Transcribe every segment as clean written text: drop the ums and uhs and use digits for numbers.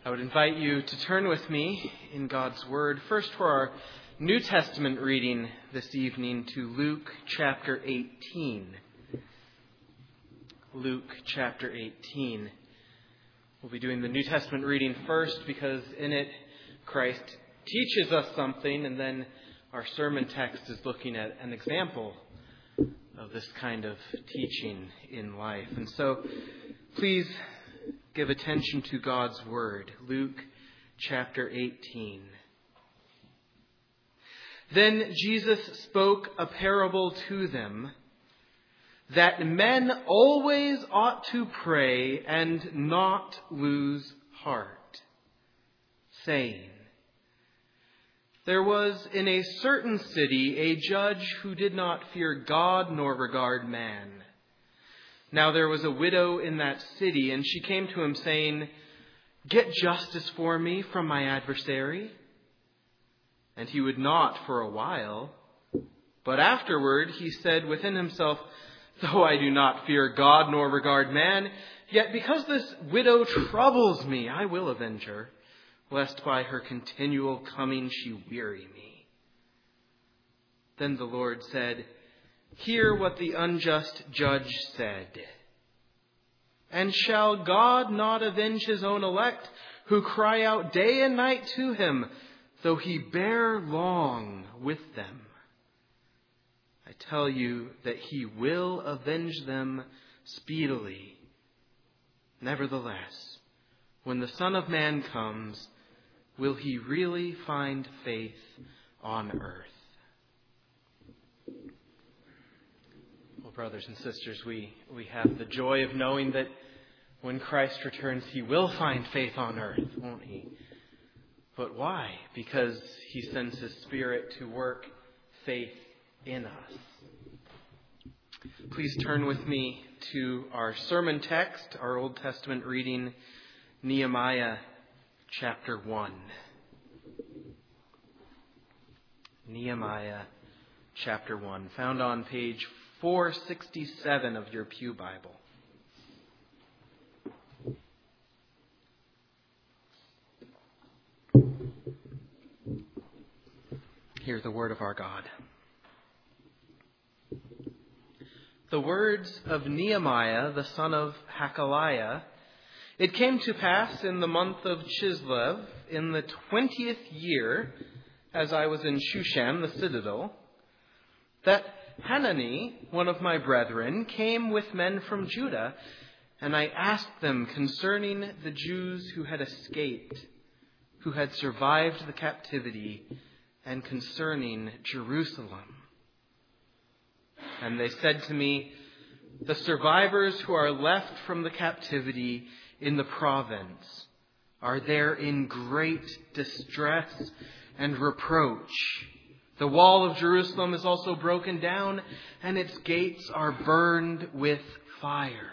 I would invite you to turn with me in God's Word, first for our New Testament reading this evening to Luke chapter 18. Luke chapter 18. We'll be doing the New Testament reading first because in it Christ teaches us something, and then our sermon text is looking at an example of this kind of teaching in life. And so please give attention to God's Word. Luke chapter 18. Then Jesus spoke a parable to them that men always ought to pray and not lose heart, saying, there was in a certain city a judge who did not fear God nor regard man. Now there was a widow in that city, and she came to him saying, get justice for me from my adversary. And he would not for a while. But afterward he said within himself, though I do not fear God nor regard man, yet because this widow troubles me, I will avenge her, lest by her continual coming she weary me. Then the Lord said, hear what the unjust judge said. And shall God not avenge his own elect, who cry out day and night to him, though he bear long with them? I tell you that he will avenge them speedily. Nevertheless, when the Son of Man comes, will he really find faith on earth? Brothers and sisters, we have the joy of knowing that when Christ returns, he will find faith on earth, won't he? But why? Because he sends his Spirit to work faith in us. Please turn with me to our sermon text, our Old Testament reading, Nehemiah chapter 1. Nehemiah chapter 1, found on page 467 of your Pew Bible. Hear the word of our God. The words of Nehemiah, the son of Hakaliah. It came to pass in the month of Chislev, in the 20th year, as I was in Shushan, the citadel, that Hanani, one of my brethren, came with men from Judah, and I asked them concerning the Jews who had escaped, who had survived the captivity, and concerning Jerusalem. And they said to me, the survivors who are left from the captivity in the province are there in great distress and reproach. The wall of Jerusalem is also broken down, and its gates are burned with fire.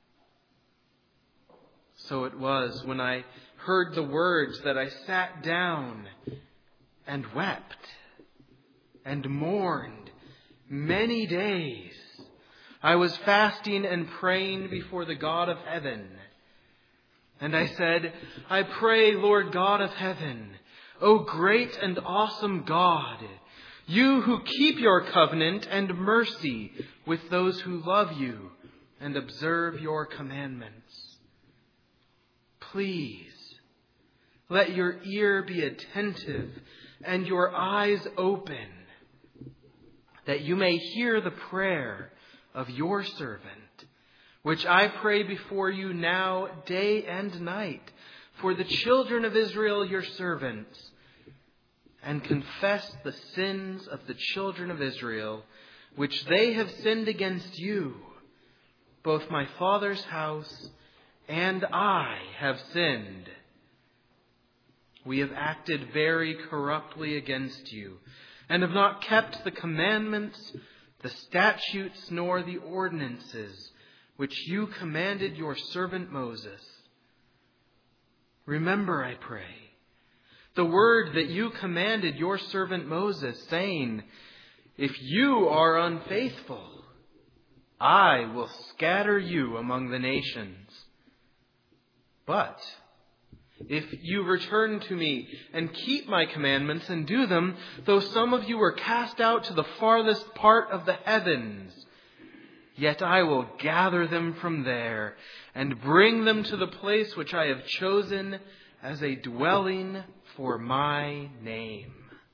So it was when I heard the words that I sat down and wept and mourned many days. I was fasting and praying before the God of heaven. And I said, I pray, Lord God of heaven, O great and awesome God, you who keep your covenant and mercy with those who love you and observe your commandments. Please, let your ear be attentive and your eyes open, that you may hear the prayer of your servant, which I pray before you now day and night for the children of Israel, your servants, and confess the sins of the children of Israel, which they have sinned against you. Both my father's house and I have sinned. We have acted very corruptly against you, and have not kept the commandments, the statutes, nor the ordinances, which you commanded your servant Moses. Remember, I pray, the word that you commanded your servant Moses, saying, if you are unfaithful, I will scatter you among the nations. But If you return to me and keep my commandments and do them, though some of you were cast out to the farthest part of the heavens, yet I will gather them from there and bring them to the place which I have chosen as a dwelling for my name.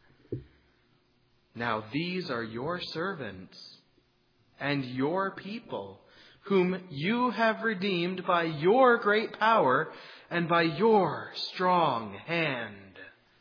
Now these are your servants and your people, whom you have redeemed by your great power and by your strong hand.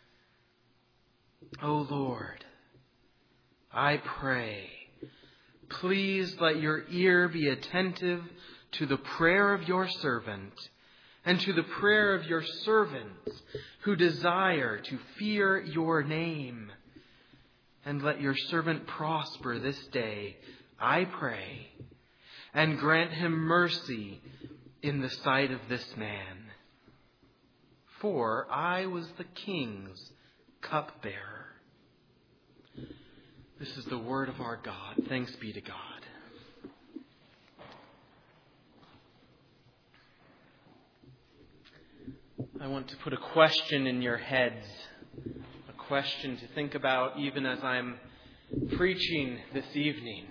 O Lord, I pray, please let your ear be attentive to the prayer of your servant and to the prayer of your servants who desire to fear your name. And let your servant prosper this day, I pray, and grant him mercy in the sight of this man. For I was the king's cupbearer. This is the word of our God. Thanks be to God. I want to put a question in your heads, a question to think about even as I'm preaching this evening.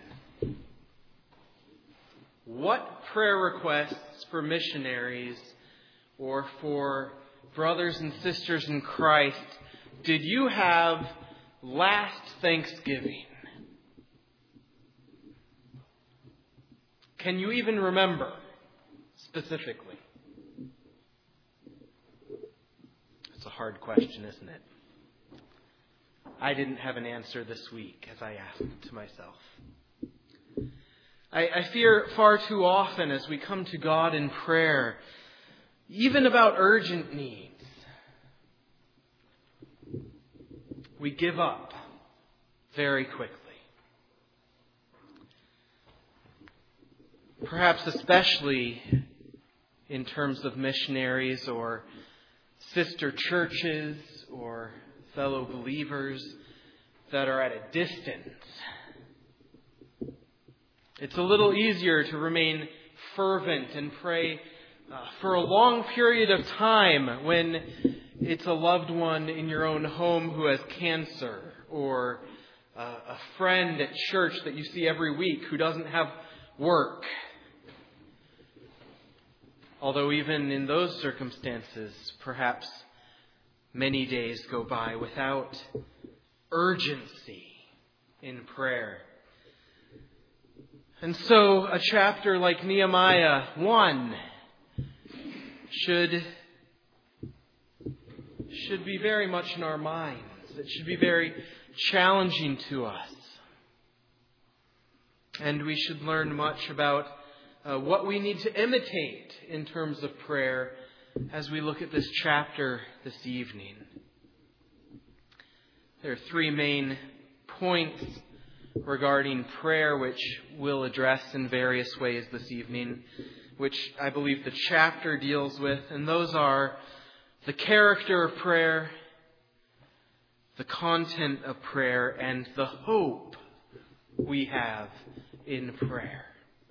What prayer requests for missionaries or for brothers and sisters in Christ did you have last Thanksgiving? Can you even remember specifically? It's a hard question, isn't it? I didn't have an answer this week as I asked it to myself. I fear far too often as we come to God in prayer, even about urgent needs, we give up very quickly. Perhaps especially in terms of missionaries or sister churches or fellow believers that are at a distance. It's a little easier to remain fervent and pray for a long period of time when it's a loved one in your own home who has cancer, or a friend at church that you see every week who doesn't have work. Although even in those circumstances, perhaps many days go by without urgency in prayer. And so a chapter like Nehemiah 1 should be very much in our minds. It should be very challenging to us. And we should learn much about what we need to imitate in terms of prayer as we look at this chapter this evening. There are three main points regarding prayer which we'll address in various ways this evening, which I believe the chapter deals with, and those are the character of prayer, the content of prayer, and the hope we have in prayer.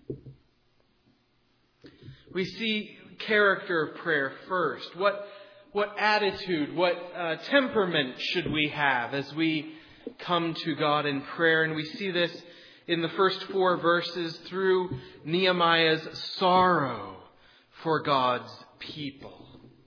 We see character of prayer first. What attitude, what temperament should we have as we come to God in prayer? And we see this in the first 4 verses through Nehemiah's sorrow for God's people.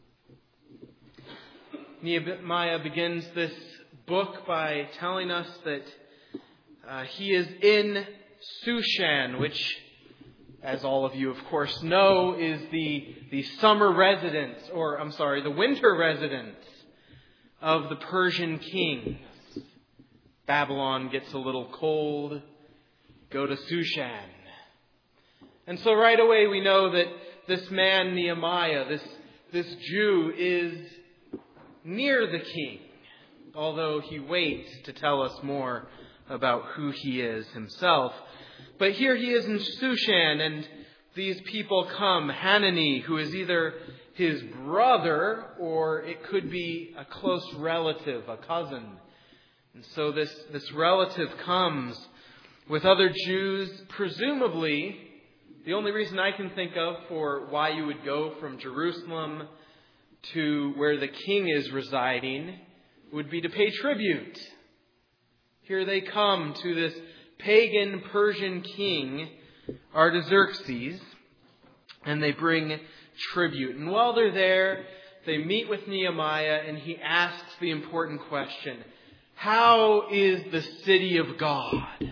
Nehemiah begins this book by telling us that he is in Shushan, which, as all of you of course know, is the summer residence, the winter residence of the Persian kings. Babylon gets a little cold, go to Shushan. And so right away we know that this man Nehemiah, this Jew, is near the king, although he waits to tell us more about who he is himself. But here he is in Shushan, and these people come. Hanani, who is either his brother or it could be a close relative, a cousin. And so this relative comes with other Jews, presumably the only reason I can think of for why you would go from Jerusalem to where the king is residing would be to pay tribute. Here they come to this pagan Persian king, Artaxerxes, and they bring tribute. And while they're there, they meet with Nehemiah, and he asks the important question, how is the city of God?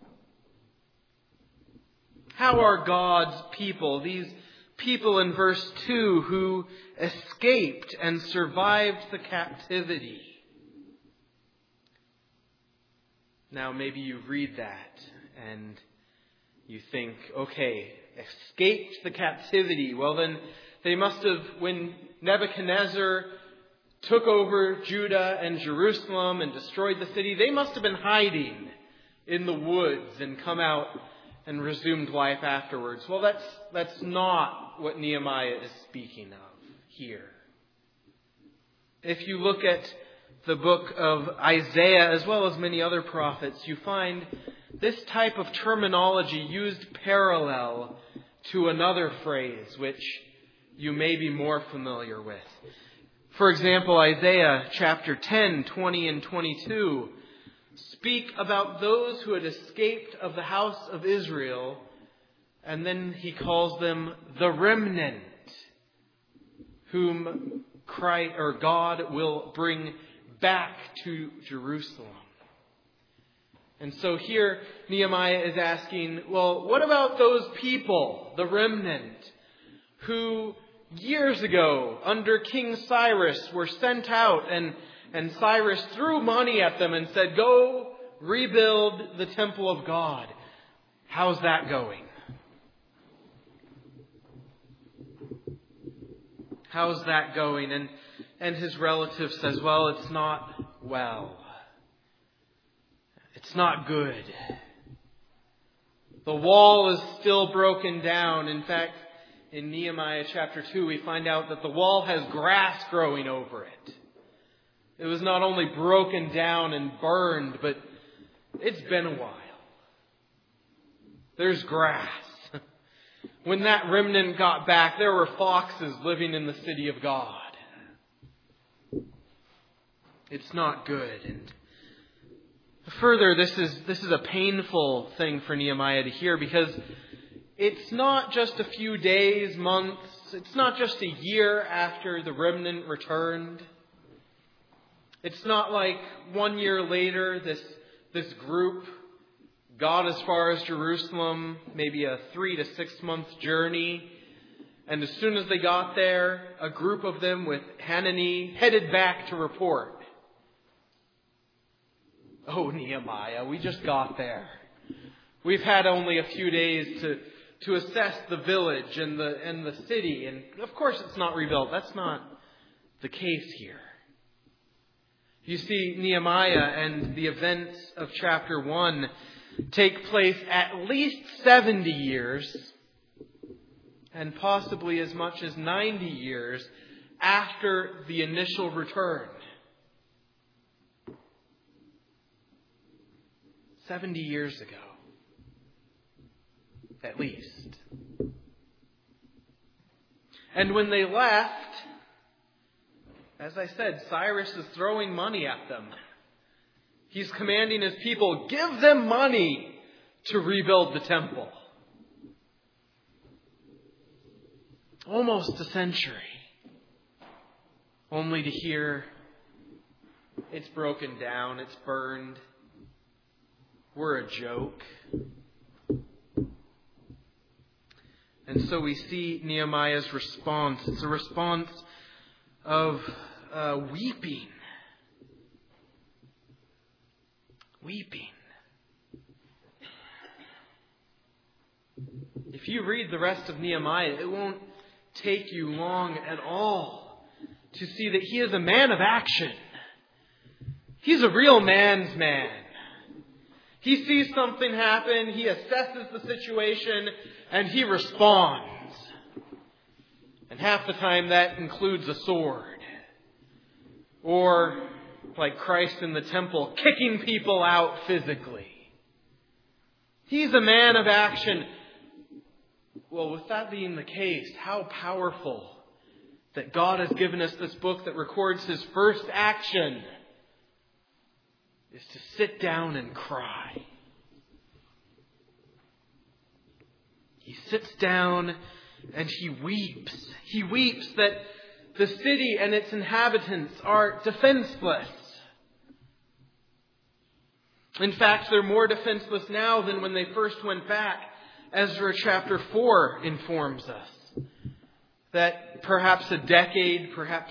How are God's people, these people in verse 2 who escaped and survived the captivity? Now maybe you read that and you think, okay, escaped the captivity. Well then, they must have, when Nebuchadnezzar took over Judah and Jerusalem and destroyed the city, they must have been hiding in the woods and come out and resumed life afterwards. Well, that's not what Nehemiah is speaking of here. If you look at the book of Isaiah as well as many other prophets, you find this type of terminology used parallel to another phrase which you may be more familiar with. For example, Isaiah chapter 10, 20 and 22 speak about those who had escaped of the house of Israel, and then he calls them the remnant, whom Christ, or God will bring back to Jerusalem. And so here Nehemiah is asking, well, what about those people, the remnant, who years ago under King Cyrus were sent out, and Cyrus threw money at them and said, go rebuild the temple of God. How's that going? How's that going? And his relative says, well, it's not well. It's not good. The wall is still broken down. In fact, in Nehemiah chapter 2, we find out that the wall has grass growing over it. It was not only broken down and burned, but it's been a while. There's grass. When that remnant got back, there were foxes living in the city of God. It's not good. And further, this is a painful thing for Nehemiah to hear, because it's not just a few days, months, it's not just a year after the remnant returned. It's not like 1 year later this group got as far as Jerusalem, maybe a 3 to 6 month journey. And as soon as they got there, a group of them with Hanani headed back to report. Oh, Nehemiah, we just got there. We've had only a few days to assess the village and the city. And of course it's not rebuilt. That's not the case here. You see, Nehemiah and the events of chapter 1 take place at least 70 years and possibly as much as 90 years after the initial return. 70 years ago, at least. And when they left, as I said, Cyrus is throwing money at them. He's commanding his people, give them money to rebuild the temple. Almost a century. Only to hear it's broken down, it's burned. We're a joke. And so we see Nehemiah's response. It's a response of weeping. Weeping. If you read the rest of Nehemiah, it won't take you long at all to see that he is a man of action. He's a real man's man. He sees something happen, he assesses the situation, and he responds. And half the time that includes a sword. Or, like Christ in the temple, kicking people out physically. He's a man of action. Well, with that being the case, how powerful that God has given us this book that records his first action is to sit down and cry. He sits down and he weeps. He weeps that the city and its inhabitants are defenseless. In fact, they're more defenseless now than when they first went back. Ezra chapter 4 informs us that perhaps a decade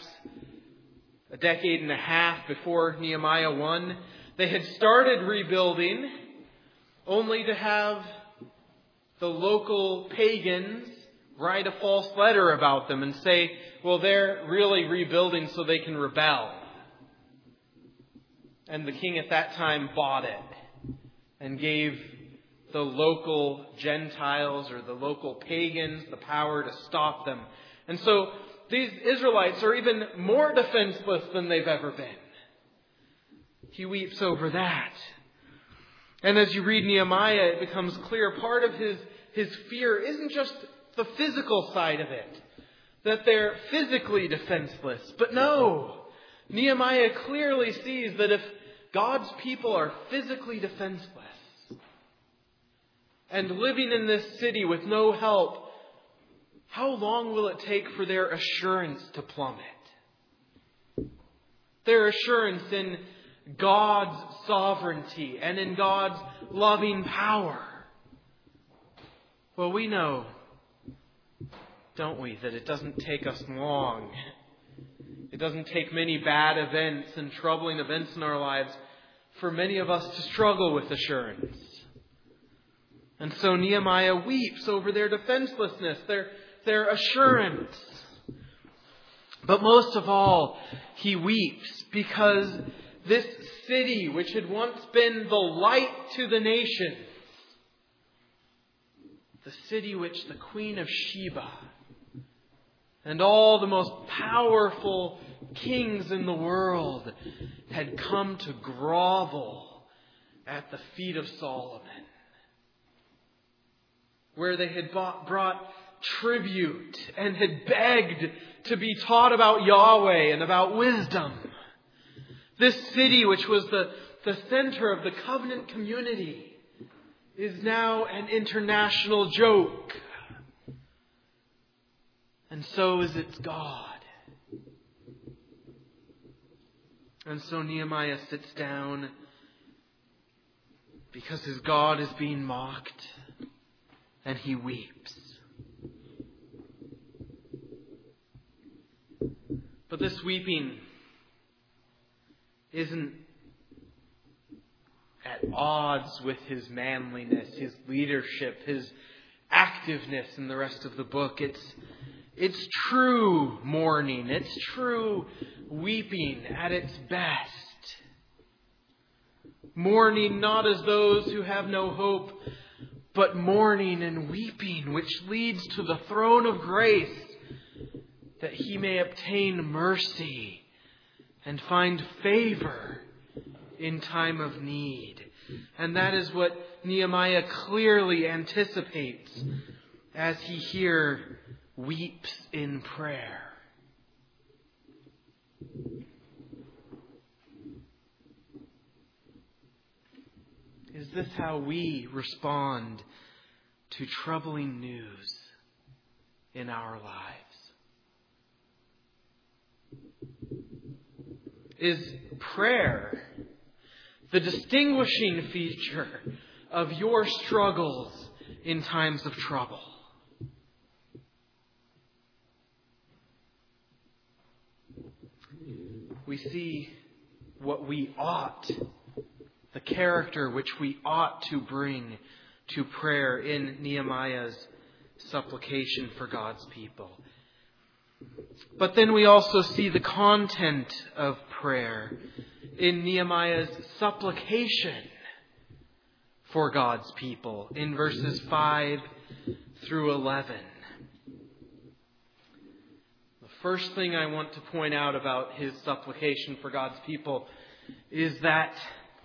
and a half before Nehemiah 1, they had started rebuilding only to have the local pagans write a false letter about them and say, well, they're really rebuilding so they can rebel. And the king at that time bought it and gave the local Gentiles or the local pagans the power to stop them. And so these Israelites are even more defenseless than they've ever been. He weeps over that. And as you read Nehemiah, it becomes clear part of his fear isn't just the physical side of it, that they're physically defenseless. But no, Nehemiah clearly sees that if God's people are physically defenseless and living in this city with no help, how long will it take for their assurance to plummet? Their assurance in God's sovereignty and in God's loving power. Well, we know, don't we, that it doesn't take us long. It doesn't take many bad events and troubling events in our lives for many of us to struggle with assurance. And so Nehemiah weeps over their defenselessness, their assurance. But most of all, he weeps because this city, which had once been the light to the nations, the city which the Queen of Sheba and all the most powerful kings in the world had come to grovel at the feet of Solomon, where they had brought tribute and had begged to be taught about Yahweh and about wisdom. This city, which was the center of the covenant community, is now an international joke. And so is its God. And so Nehemiah sits down because his God is being mocked, and he weeps. But this weeping isn't at odds with his manliness, his leadership, his activeness in the rest of the book. It's true mourning. It's true weeping at its best. Mourning not as those who have no hope, but mourning and weeping, which leads to the throne of grace, that he may obtain mercy and find favor in time of need. And that is what Nehemiah clearly anticipates as he here weeps in prayer. Is this how we respond to troubling news in our lives? Is prayer the distinguishing feature of your struggles in times of trouble? We see what we ought, the character which we ought to bring to prayer in Nehemiah's supplication for God's people. But then we also see the content of prayer in Nehemiah's supplication for God's people in verses 5 through 11. The first thing I want to point out about his supplication for God's people is that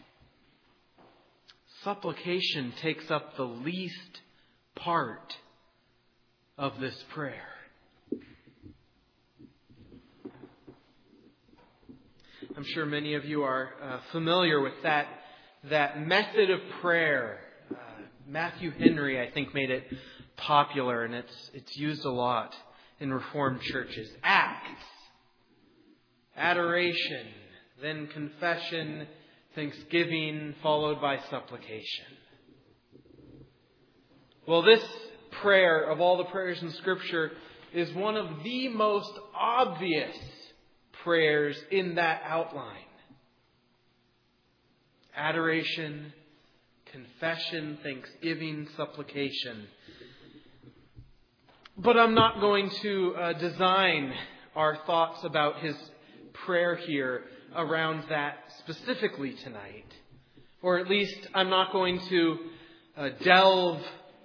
supplication takes up the least part of this prayer. I'm sure many of you are familiar with that method of prayer. Matthew Henry, I think, made it popular, and it's used a lot in Reformed churches. Acts, adoration, then confession, thanksgiving, followed by supplication. Well, this prayer, of all the prayers in Scripture, is one of the most obvious prayers in that outline. Adoration, confession, thanksgiving, supplication. But I'm not going to design our thoughts about his prayer here around that specifically tonight. Or at least I'm not going to delve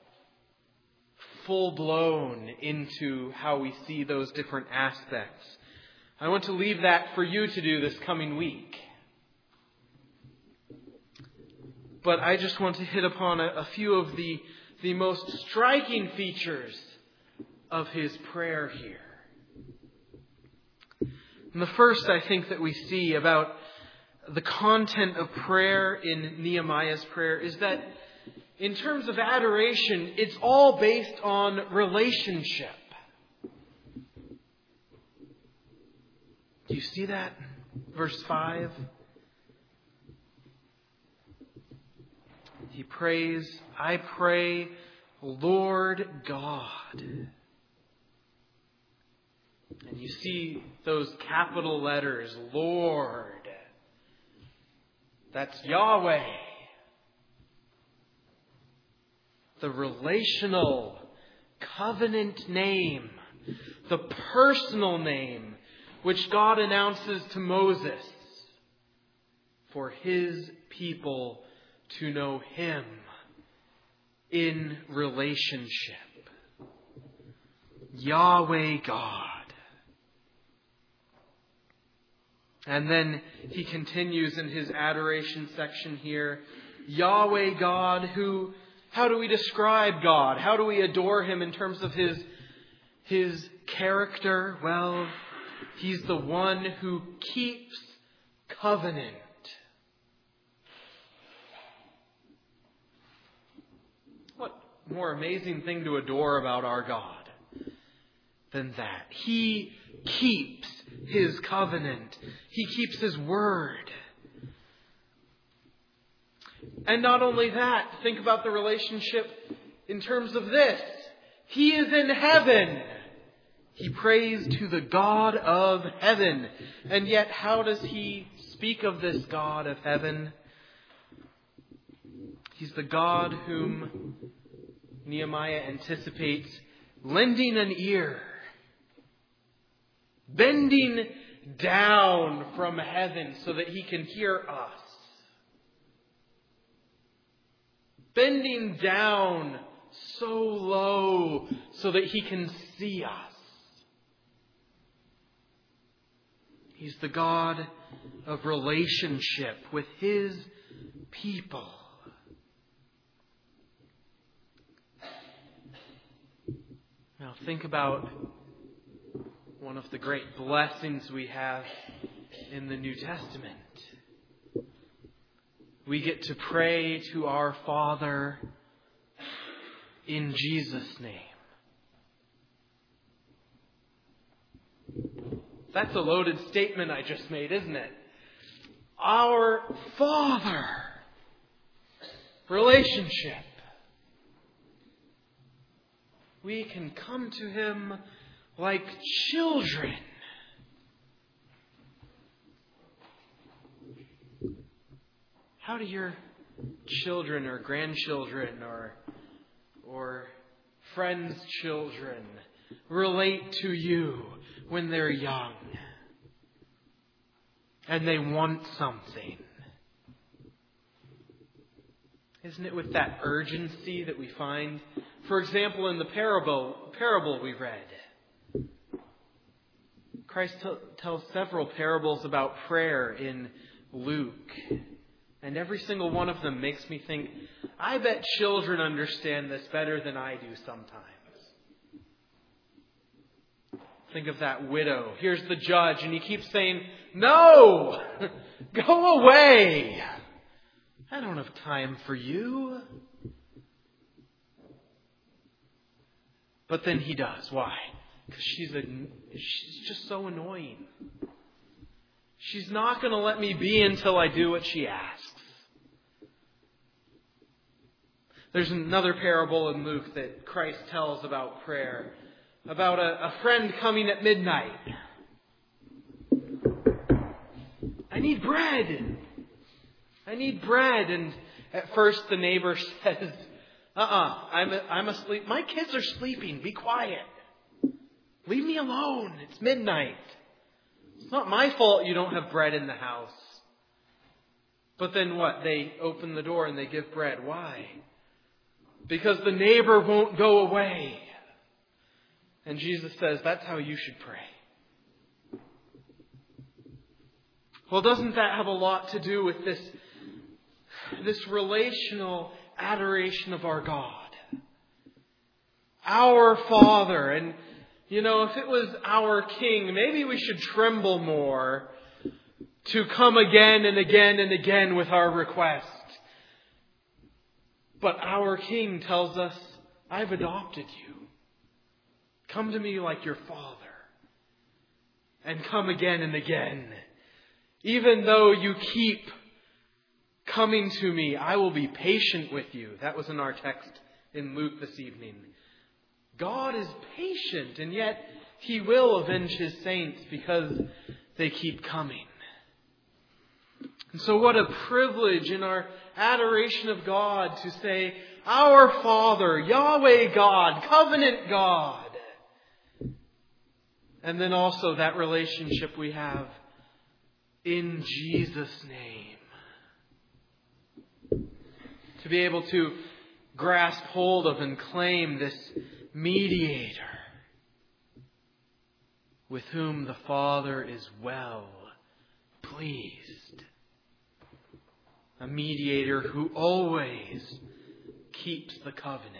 full-blown into how we see those different aspects. I want to leave that for you to do this coming week. But I just want to hit upon a few of the most striking features of his prayer here. And the first, I think, that we see about the content of prayer in Nehemiah's prayer is that in terms of adoration, it's all based on relationship. Do you see that? Verse 5. He prays, I pray, Lord God. And you see those capital letters, Lord. That's Yahweh. The relational covenant name, the personal name, which God announces to Moses for his people to know him in relationship. Yahweh God. And then he continues in his adoration section here. Yahweh God, who, how do we describe God? How do we adore him in terms of his character? Well, he's the one who keeps covenant. What more amazing thing to adore about our God than that? He keeps his covenant. He keeps his word. And not only that, think about the relationship in terms of this. He is in heaven. He prays to the God of heaven. And yet, how does he speak of this God of heaven? He's the God whom Nehemiah anticipates lending an ear, bending down from heaven so that he can hear us. Bending down so low so that he can see us. He's the God of relationship with his people. Now think about one of the great blessings we have in the New Testament. We get to pray to our Father in Jesus' name. That's a loaded statement I just made, isn't it? Our Father. Relationship. We can come to him like children. How do your children or grandchildren or friends' children relate to you when they're young and they want something? Isn't it with that urgency that we find, for example, in the parable we read? Christ tells several parables about prayer in Luke. And every single one of them makes me think, I bet children understand this better than I do sometimes. Think of that widow. Here's the judge, and he keeps saying, "No! Go away! I don't have time for you." But then he does. Why? Because she's just so annoying. She's not going to let me be until I do what she asks. There's another parable in Luke that Christ tells about prayer. About a friend coming at midnight. "I need bread. I need bread." And at first the neighbor says, I'm asleep. My kids are sleeping. Be quiet. Leave me alone. It's midnight. It's not my fault you don't have bread in the house. But then what? They open the door and they give bread. Why? Because the neighbor won't go away. And Jesus says, that's how you should pray. Well, doesn't that have a lot to do with this relational adoration of our God? Our Father. And, if it was our King, maybe we should tremble more to come again and again and again with our request. But our King tells us, I've adopted you. Come to me like your Father. And come again and again. Even though you keep coming to me, I will be patient with you. That was in our text in Luke this evening. God is patient, and yet He will avenge His saints because they keep coming. And so what a privilege in our adoration of God to say, Our Father, Yahweh God, Covenant God. And then also that relationship we have in Jesus' name. To be able to grasp hold of and claim this mediator with whom the Father is well pleased. A mediator who always keeps the covenant.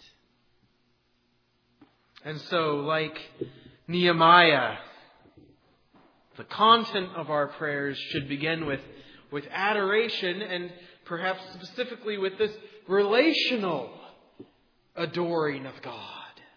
And so, like Nehemiah, the content of our prayers should begin with adoration, and perhaps specifically with this relational adoring of God.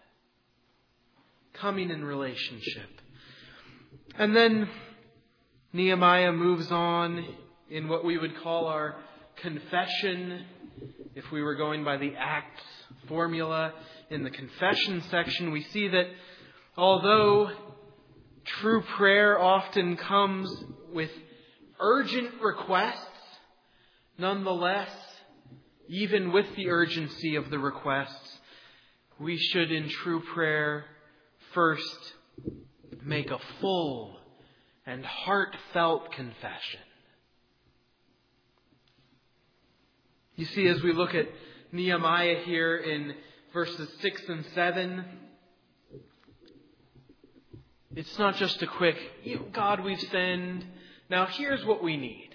Coming in relationship. And then Nehemiah moves on in what we would call our confession. If we were going by the Acts formula, in the confession section, we see that although true prayer often comes with urgent requests, nonetheless, even with the urgency of the requests, we should in true prayer first make a full and heartfelt confession. You see, as we look at Nehemiah here in verses 6 and 7, it's not just a quick, God, we've sinned. Now here's what we need.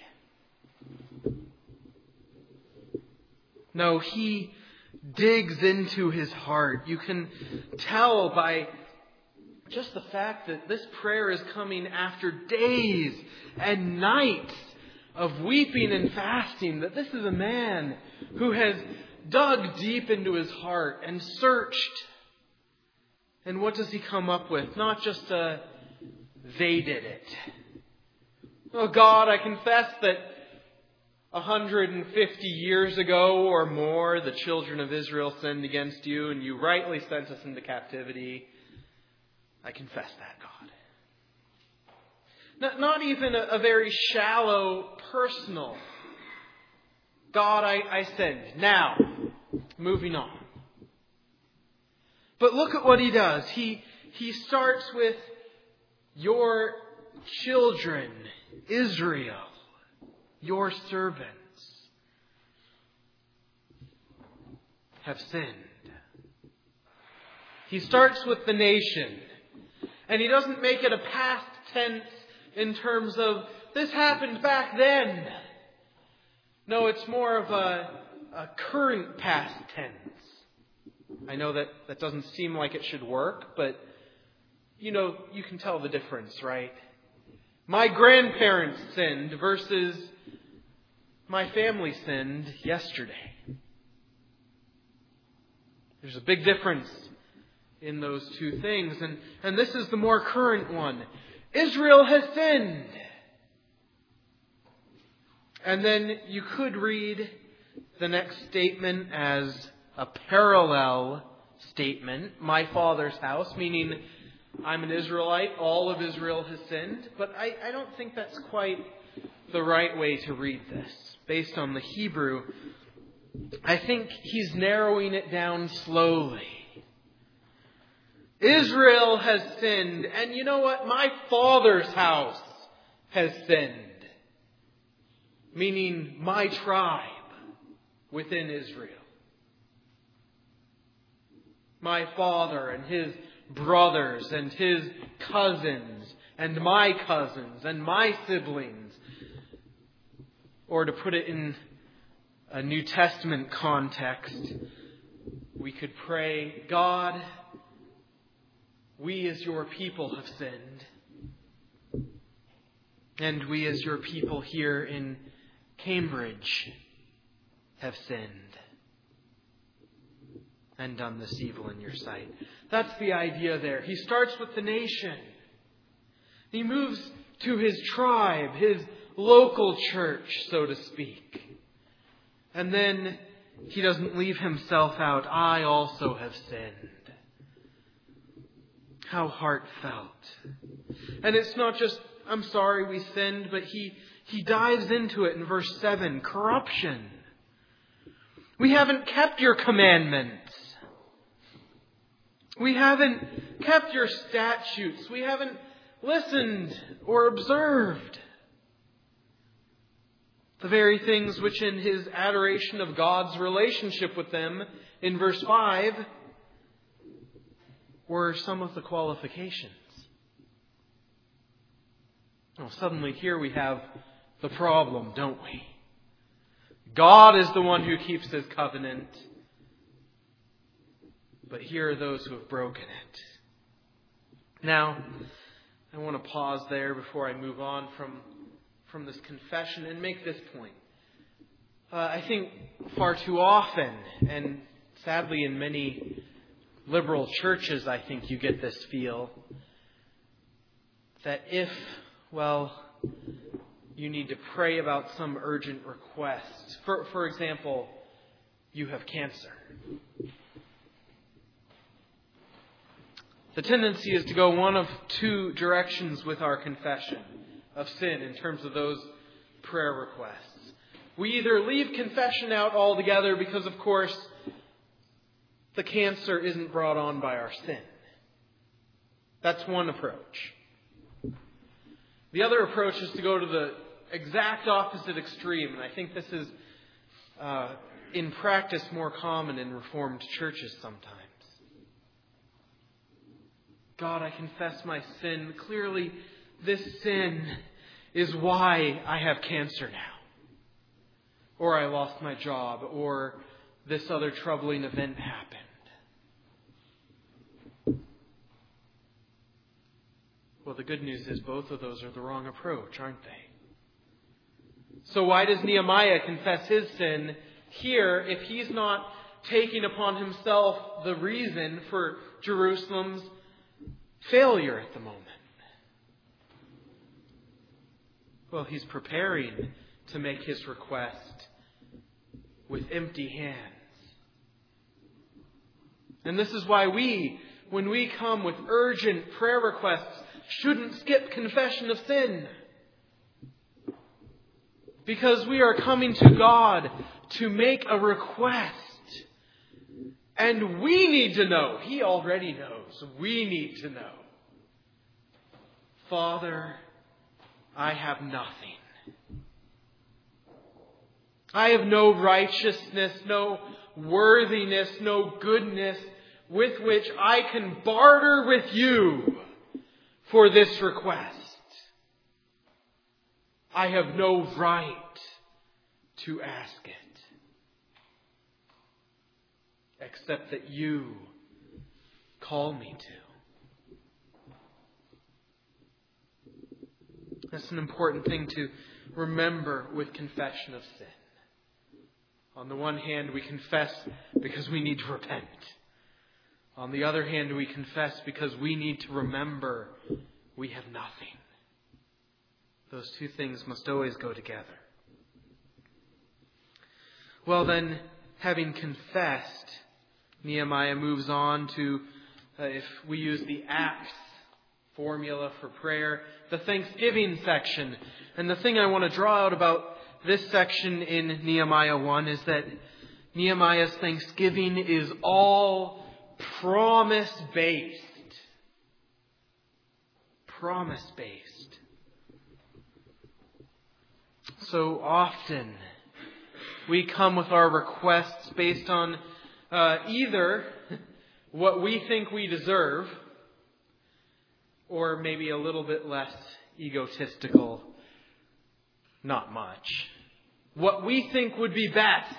No, he digs into his heart. You can tell by just the fact that this prayer is coming after days and nights of weeping and fasting, that this is a man who has dug deep into his heart and searched. And what does he come up with? Not just a, they did it. Oh God, I confess that 150 years ago or more, the children of Israel sinned against you and you rightly sent us into captivity. I confess that, God. Not even a very shallow, personal, God, I sinned. Now, moving on. But look at what he does. He starts with your children, Israel, your servants, have sinned. He starts with the nation. And he doesn't make it a past tense in terms of, this happened back then. No, it's more of a current past tense. I know that doesn't seem like it should work, but you can tell the difference, right? My grandparents sinned versus my family sinned yesterday. There's a big difference in those two things. And this is the more current one. Israel has sinned. And then you could read the next statement as a parallel statement. My father's house, meaning I'm an Israelite. All of Israel has sinned. But I don't think that's quite the right way to read this. Based on the Hebrew, I think he's narrowing it down slowly. Israel has sinned. And you know what? My father's house has sinned. Meaning my tribe within Israel. My father and his brothers and his cousins and my cousins and my siblings. Or to put it in a New Testament context, we could pray, God, we as your people have sinned. And we as your people here in Cambridge have sinned and done this evil in your sight. That's the idea there. He starts with the nation. He moves to his tribe, his local church, so to speak. And then he doesn't leave himself out. I also have sinned. How heartfelt. And it's not just, I'm sorry we sinned, but he dives into it in verse 7. Corruption. We haven't kept your commandments. We haven't kept your statutes. We haven't listened or observed the very things which in his adoration of God's relationship with them in verse 5 were some of the qualifications. Well, suddenly here we have the problem, don't we? God is the one who keeps his covenant. But here are those who have broken it. Now, I want to pause there before I move on from this confession and make this point. I think far too often, and sadly in many liberal churches, I think you get this feel that if, you need to pray about some urgent request. For example, you have cancer. The tendency is to go one of two directions with our confession of sin in terms of those prayer requests. We either leave confession out altogether because, of course, the cancer isn't brought on by our sin. That's one approach. The other approach is to go to the exact opposite extreme, and I think this is in practice more common in Reformed churches sometimes. God, I confess my sin. Clearly, this sin is why I have cancer now. Or I lost my job. Or this other troubling event happened. Well, the good news is both of those are the wrong approach, aren't they? So why does Nehemiah confess his sin here if he's not taking upon himself the reason for Jerusalem's failure at the moment? Well, he's preparing to make his request with empty hands. And this is why when we come with urgent prayer requests, shouldn't skip confession of sin. Because we are coming to God to make a request. And we need to know. He already knows. We need to know. Father, I have nothing. I have no righteousness, no worthiness, no goodness with which I can barter with you for this request. I have no right to ask it, except that you call me to. That's an important thing to remember with confession of sin. On the one hand, we confess because we need to repent. On the other hand, we confess because we need to remember we have nothing. Those two things must always go together. Well then, having confessed, Nehemiah moves on to, if we use the Acts formula for prayer, the Thanksgiving section. And the thing I want to draw out about this section in Nehemiah 1 is that Nehemiah's thanksgiving is all promise-based. Promise-based. So often we come with our requests based on either what we think we deserve, or maybe a little bit less egotistical, not much, what we think would be best.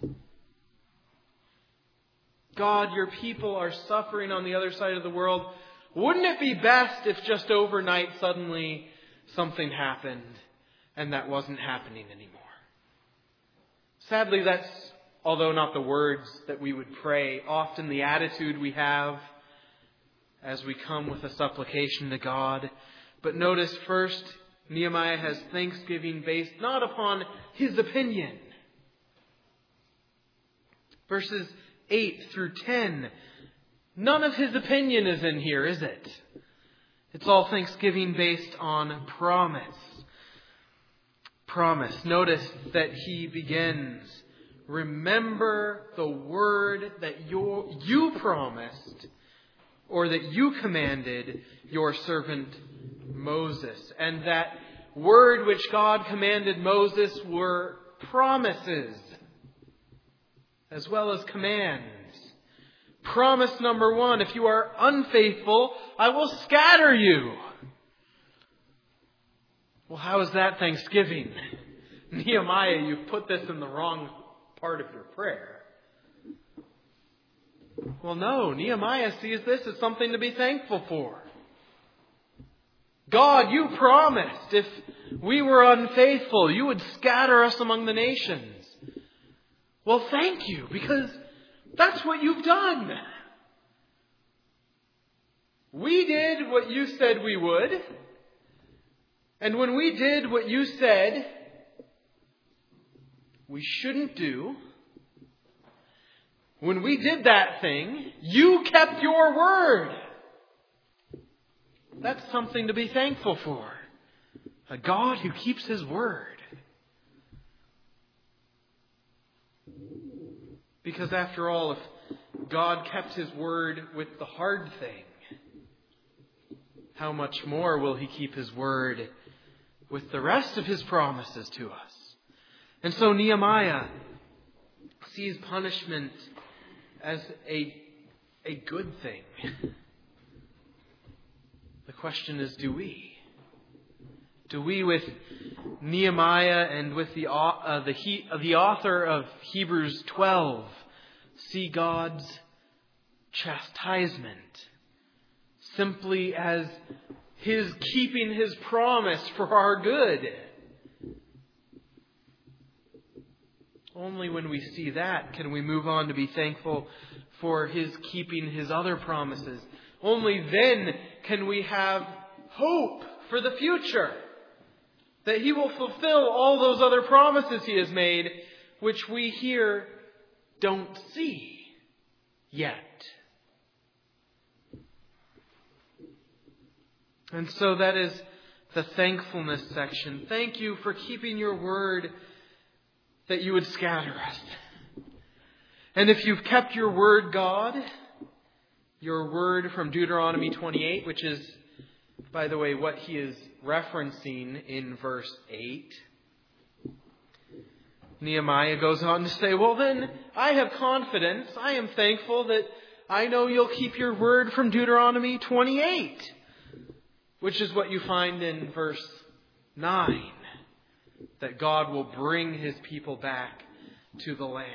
God, your people are suffering on the other side of the world. Wouldn't it be best if just overnight suddenly something happened and that wasn't happening anymore? Sadly, that's, although not the words that we would pray, often the attitude we have as we come with a supplication to God. But notice first, Nehemiah has thanksgiving based not upon his opinion. Verses 8 through 10, none of his opinion is in here, is it? It's all thanksgiving based on promise. Promise. Notice that he begins, remember the word that you promised, or that you commanded your servant Moses. And that word which God commanded Moses were promises as well as commands. Promise number 1, if you are unfaithful, I will scatter you. Well, how is that thanksgiving? Nehemiah, you've put this in the wrong part of your prayer. Well, no, Nehemiah sees this as something to be thankful for. God, you promised if we were unfaithful, you would scatter us among the nations. Well, thank you, because that's what you've done. We did what you said we would. And when we did what you said we shouldn't do, when we did that thing, you kept your word. That's something to be thankful for. A God who keeps his word. Because after all, if God kept his word with the hard thing, how much more will he keep his word with the rest of his promises to us? And so Nehemiah sees punishment as a good thing. The question is, do we? Do we, with Nehemiah and with the author of Hebrews 12, see God's chastisement simply as his keeping his promise for our good? Only when we see that can we move on to be thankful for his keeping his other promises. Only then can we have hope for the future, that he will fulfill all those other promises he has made, which we here don't see yet. And so that is the thankfulness section. Thank you for keeping your word that you would scatter us. And if you've kept your word, God, your word from Deuteronomy 28, which is, by the way, what he is referencing in verse 8. Nehemiah goes on to say, well then, I have confidence. I am thankful that I know you'll keep your word from Deuteronomy 28, which is what you find in verse 9, that God will bring his people back to the land.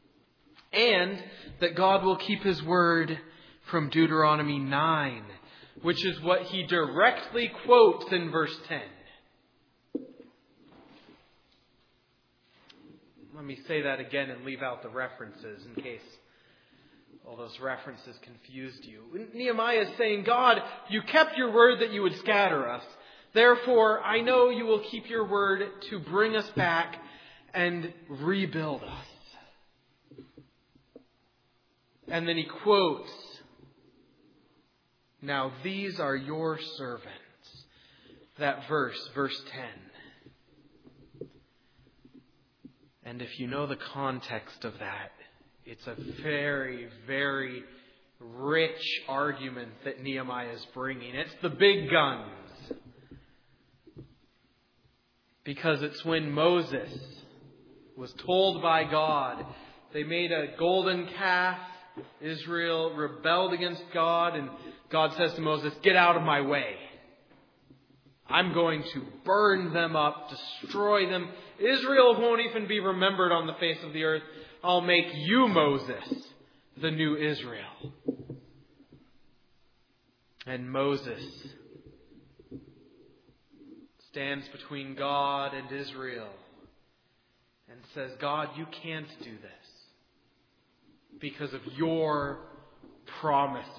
And that God will keep his word from Deuteronomy 9, which is what he directly quotes in verse 10. Let me say that again and leave out the references in case all those references confused you. Nehemiah is saying, God, you kept your word that you would scatter us. Therefore, I know you will keep your word to bring us back and rebuild us. And then he quotes, now these are your servants. That verse 10. And if you know the context of that, it's a very, very rich argument that Nehemiah is bringing. It's the big guns. Because it's when Moses was told by God, they made a golden calf. Israel rebelled against God, and God says to Moses, get out of my way. I'm going to burn them up, destroy them. Israel won't even be remembered on the face of the earth. I'll make you, Moses, the new Israel. And Moses stands between God and Israel and says, God, you can't do this because of your promises.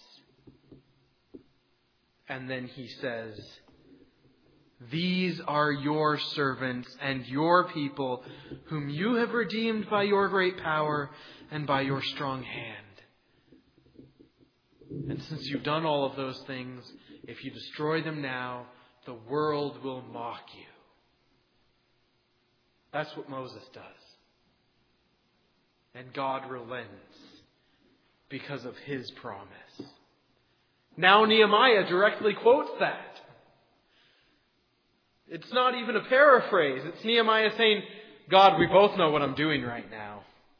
And then he says, these are your servants and your people whom you have redeemed by your great power and by your strong hand. And since you've done all of those things, if you destroy them now, the world will mock you. That's what Moses does. And God relents because of his promise. Now Nehemiah directly quotes that. It's not even a paraphrase. It's Nehemiah saying, God, we both know what I'm doing right now.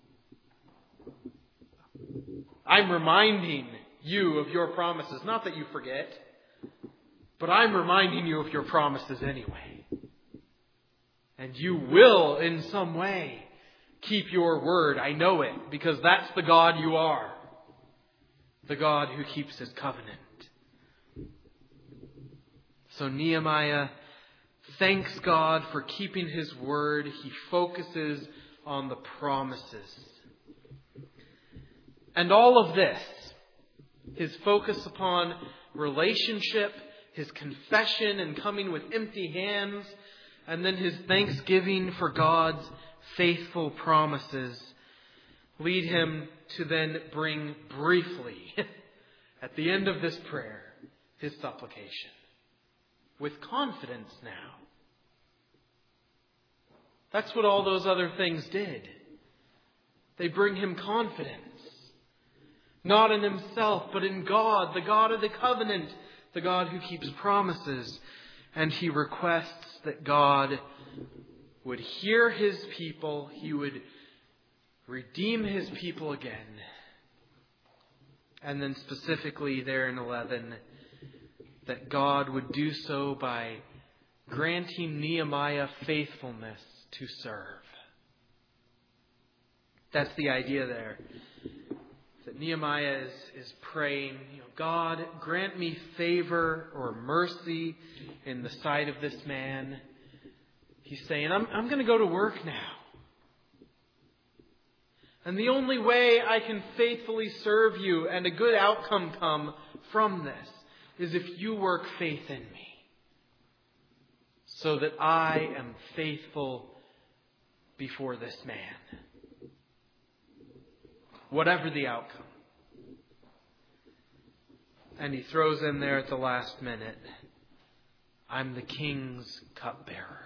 I'm reminding you of your promises. Not that you forget, but I'm reminding you of your promises anyway. And you will, in some way, keep your word. I know it, because that's the God you are. The God who keeps his covenant. So Nehemiah thanks God for keeping his word. He focuses on the promises. And all of this, his focus upon relationship, his confession and coming with empty hands, and then his thanksgiving for God's faithful promises, lead him to then bring briefly, at the end of this prayer, his supplication. With confidence now. That's what all those other things did. They bring him confidence. Not in himself, but in God, the God of the covenant, the God who keeps promises. And he requests that God would hear his people. He would redeem his people again. And then specifically there in 11, that God would do so by granting Nehemiah faithfulness to serve. That's the idea there. That Nehemiah is praying, God, grant me favor or mercy in the sight of this man. He's saying, I'm going to go to work now. And the only way I can faithfully serve you and a good outcome come from this is if you work faith in me, so that I am faithful before this man, whatever the outcome. And he throws in there at the last minute, I'm the king's cupbearer.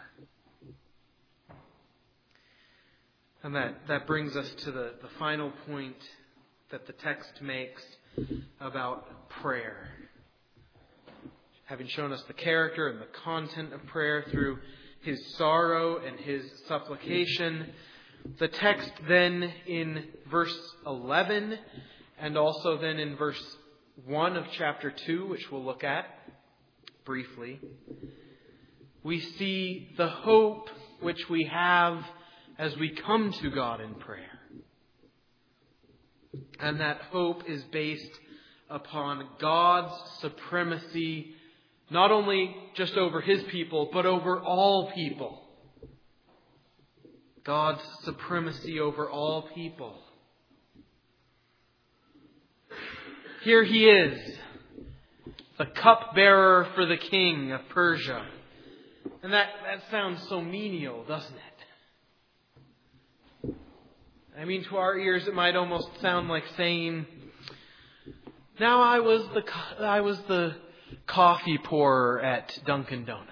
And that brings us to the final point that the text makes about prayer. Having shown us the character and the content of prayer through his sorrow and his supplication, the text then in verse 11 and also then in verse 1 of chapter 2, which we'll look at briefly, we see the hope which we have as we come to God in prayer. And that hope is based upon God's supremacy, not only just over His people, but over all people. God's supremacy over all people. Here He is, the cupbearer for the king of Persia. And that sounds so menial, doesn't it? I mean, to our ears it might almost sound like saying, now I was the coffee pourer at Dunkin' Donuts.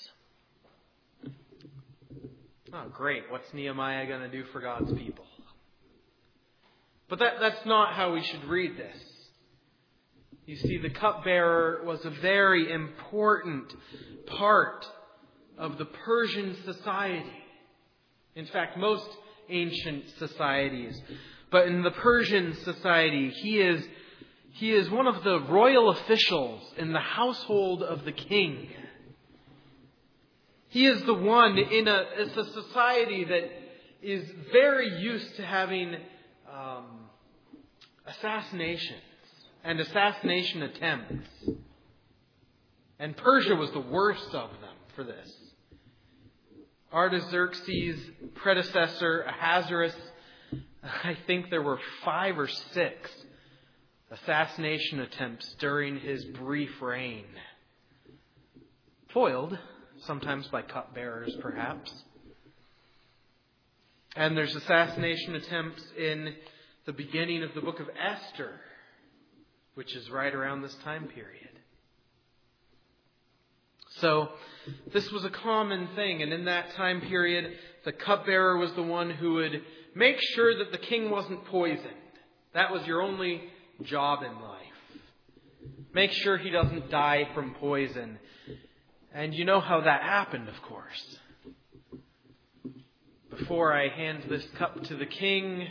Oh, great. What's Nehemiah going to do for God's people? But that's not how we should read this. You see, the cupbearer was a very important part of the Persian society. In fact, most ancient societies. But in the Persian society, he is one of the royal officials in the household of the king. He is the one it's a society that is very used to having assassinations and assassination attempts. And Persia was the worst of them for this. Artaxerxes' predecessor, Ahasuerus, I think there were 5 or 6 assassination attempts during his brief reign. Foiled, sometimes by cupbearers perhaps. And there's assassination attempts in the beginning of the book of Esther, which is right around this time period. So, this was a common thing, and in that time period, the cupbearer was the one who would make sure that the king wasn't poisoned. That was your only job in life. Make sure he doesn't die from poison. And you know how that happened, of course. Before I hand this cup to the king,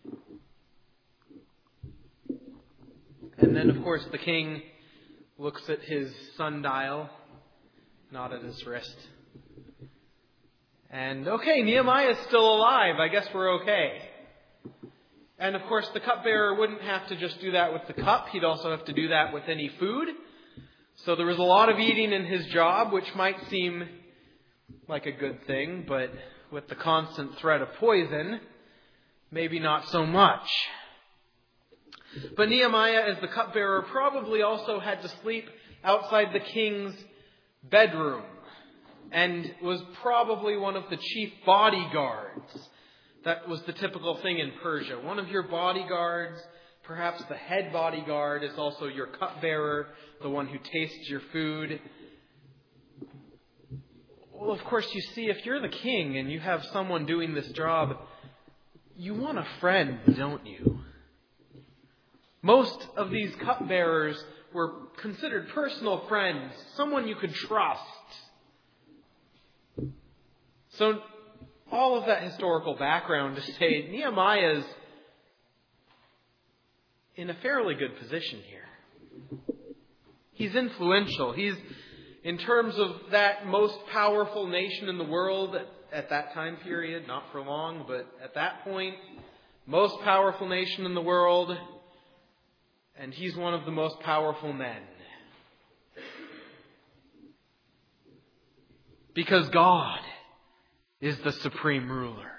and then, of course, the king looks at his sundial, not at his wrist. And, okay, Nehemiah's still alive. I guess we're okay. And, of course, the cupbearer wouldn't have to just do that with the cup. He'd also have to do that with any food. So there was a lot of eating in his job, which might seem like a good thing, but with the constant threat of poison, maybe not so much. But Nehemiah, as the cupbearer, probably also had to sleep outside the king's bedroom and was probably one of the chief bodyguards. That was the typical thing in Persia. One of your bodyguards, perhaps the head bodyguard, is also your cupbearer, the one who tastes your food. Well, of course, you see, if you're the king and you have someone doing this job, you want a friend, don't you? Most of these cupbearers were considered personal friends, someone you could trust. So, all of that historical background to say Nehemiah's in a fairly good position here. He's influential. He's, in terms of that most powerful nation in the world at that time period, not for long, but at that point, most powerful nation in the world, and he's one of the most powerful men. Because God is the supreme ruler.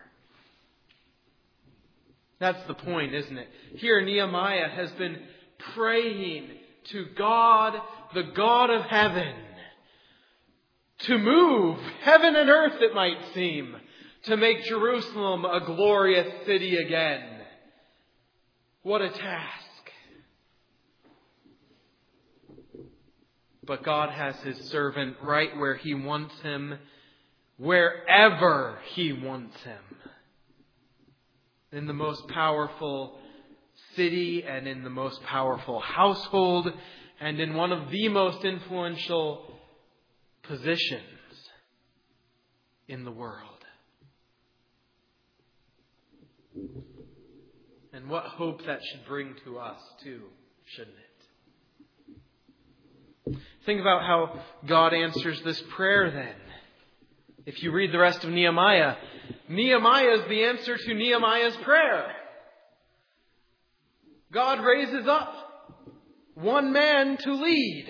That's the point, isn't it? Here Nehemiah has been praying to God, the God of heaven, to move heaven and earth, it might seem, to make Jerusalem a glorious city again. What a task. But God has His servant right where He wants him, wherever He wants him. In the most powerful city and in the most powerful household and in one of the most influential positions in the world. And what hope that should bring to us too, shouldn't it? Think about how God answers this prayer then. If you read the rest of Nehemiah, Nehemiah is the answer to Nehemiah's prayer. God raises up one man to lead.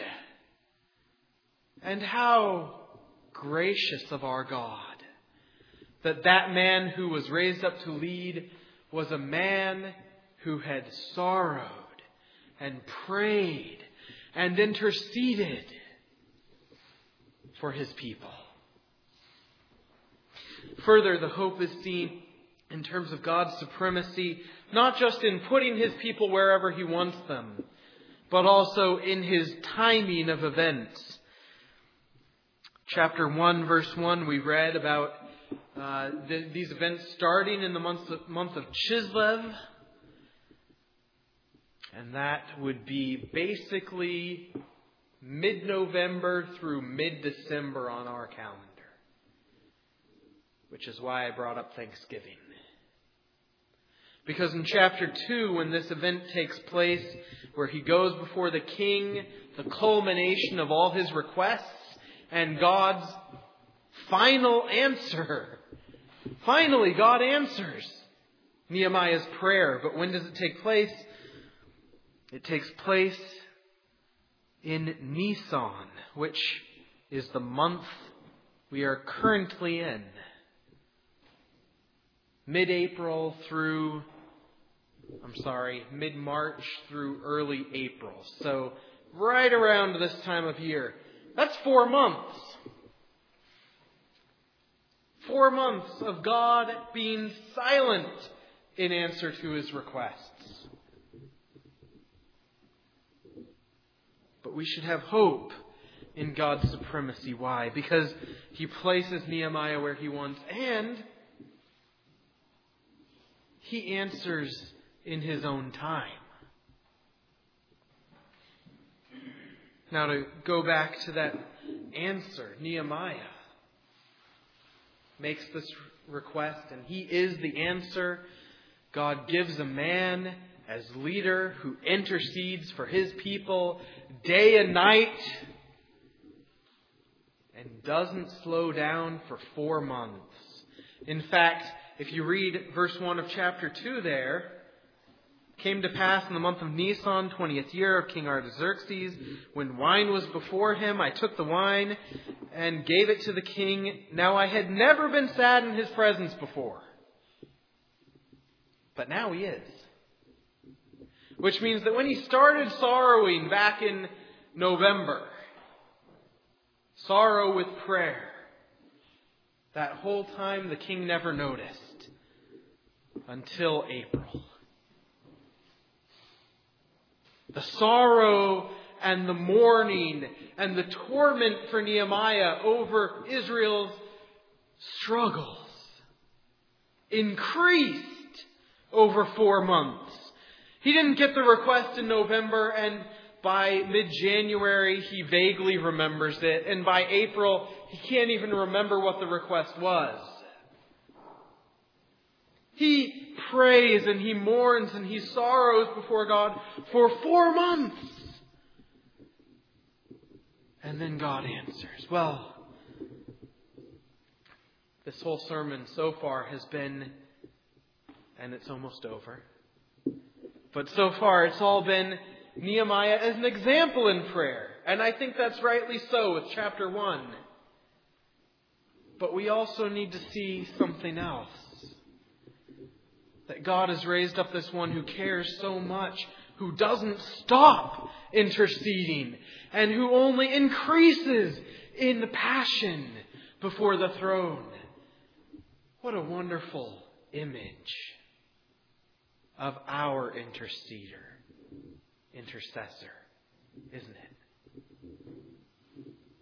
And how gracious of our God that that man who was raised up to lead was a man who had sorrowed and prayed and interceded for his people. Further, the hope is seen in terms of God's supremacy, not just in putting his people wherever he wants them, but also in his timing of events. Chapter 1, verse 1, we read about these events starting in the month of Chislev. And that would be basically mid-November through mid-December on our calendar. Which is why I brought up Thanksgiving. Because in chapter 2, when this event takes place, where he goes before the king, the culmination of all his requests, and God's final answer. Finally, God answers Nehemiah's prayer. But when does it take place? It takes place in Nisan, which is the month we are currently in. Mid-March through early April. So right around this time of year. That's 4 months. 4 months of God being silent in answer to his requests. But we should have hope in God's supremacy. Why? Because he places Nehemiah where he wants, and he answers in his own time. Now, to go back to that answer, Nehemiah makes this request, and he is the answer. God gives a man as leader who intercedes for his people day and night and doesn't slow down for 4 months. In fact, if you read verse 1 of chapter 2 there, came to pass in the month of Nisan, 20th year of King Artaxerxes, when wine was before him, I took the wine and gave it to the king. Now I had never been sad in his presence before. But now he is. Which means that when he started sorrowing back in November, sorrow with prayer, that whole time the king never noticed until April. The sorrow and the mourning and the torment for Nehemiah over Israel's struggles increased over 4 months. He didn't get the request in November, and by mid-January he vaguely remembers it, and by April he can't even remember what the request was. He prays and he mourns and he sorrows before God for 4 months. And then God answers. Well, this whole sermon so far has been, and it's almost over, but so far it's all been Nehemiah as an example in prayer. And I think that's rightly so with chapter 1. But we also need to see something else. That God has raised up this one who cares so much, who doesn't stop interceding, and who only increases in passion before the throne. What a wonderful image of our intercessor, isn't it?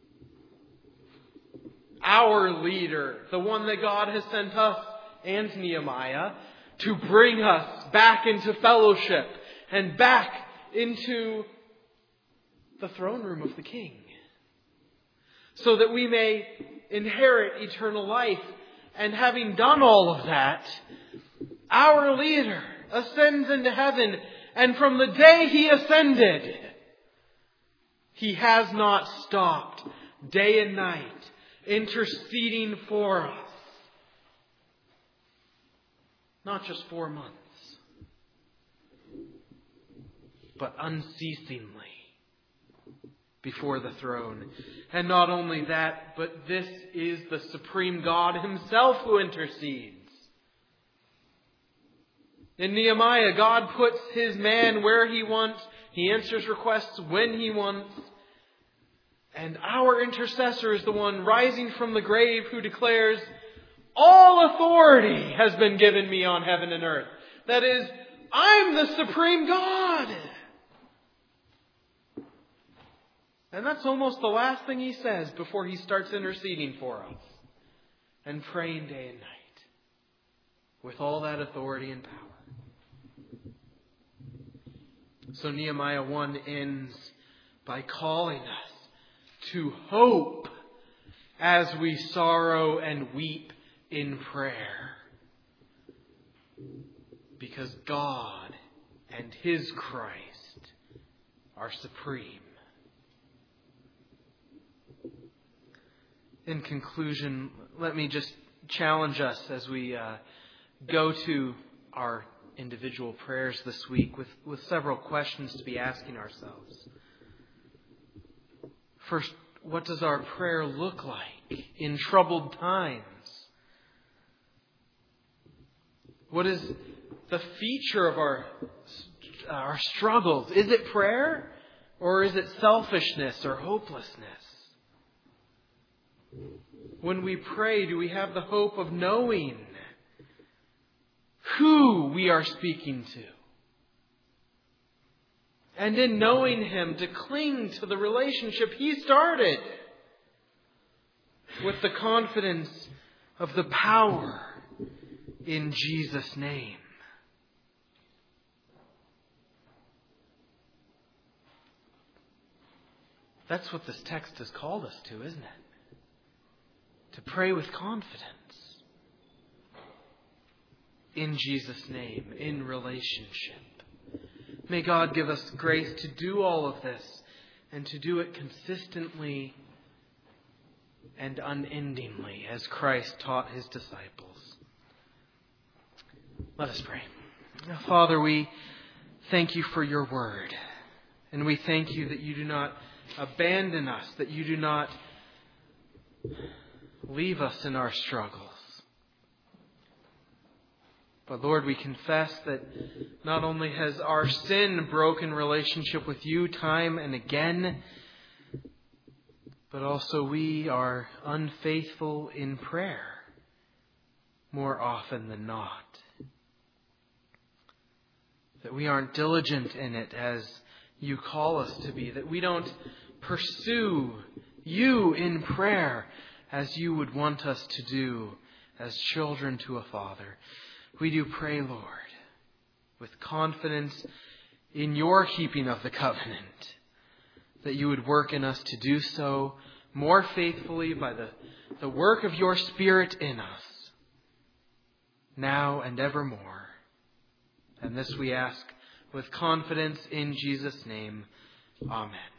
Our leader, the one that God has sent us and Nehemiah to bring us back into fellowship and back into the throne room of the King, so that we may inherit eternal life. And having done all of that, our leader ascends into heaven, and from the day he ascended, he has not stopped day and night interceding for us. Not just 4 months, but unceasingly. before the throne. And not only that, but this is the supreme God himself who intercedes. In Nehemiah, God puts his man where he wants. He answers requests when he wants. And our intercessor is the one rising from the grave who declares, all authority has been given me on heaven and earth. That is, I'm the supreme God. And that's almost the last thing he says before he starts interceding for us and praying day and night with all that authority and power. So Nehemiah 1 ends by calling us to hope as we sorrow and weep in prayer. Because God and His Christ are supreme. In conclusion, let me just challenge us as we go to our individual prayers this week with several questions to be asking ourselves. First, what does our prayer look like in troubled times? What is the feature of our struggles? Is it prayer, or is it selfishness or hopelessness? When we pray, do we have the hope of knowing who we are speaking to? And in knowing Him, to cling to the relationship He started with the confidence of the power in Jesus' name. That's what this text has called us to, isn't it? To pray with confidence. In Jesus' name, in relationship. May God give us grace to do all of this and to do it consistently and unendingly as Christ taught His disciples. Let us pray. Father, we thank You for Your word. And we thank You that You do not abandon us, that You do not leave us in our struggles. But Lord, we confess that not only has our sin broken relationship with You time and again, but also we are unfaithful in prayer more often than not. That we aren't diligent in it as You call us to be. That we don't pursue You in prayer as You would want us to do as children to a Father. We do pray, Lord, with confidence in Your keeping of the covenant, that You would work in us to do so more faithfully by the work of Your Spirit in us, now and evermore. And this we ask with confidence in Jesus' name. Amen.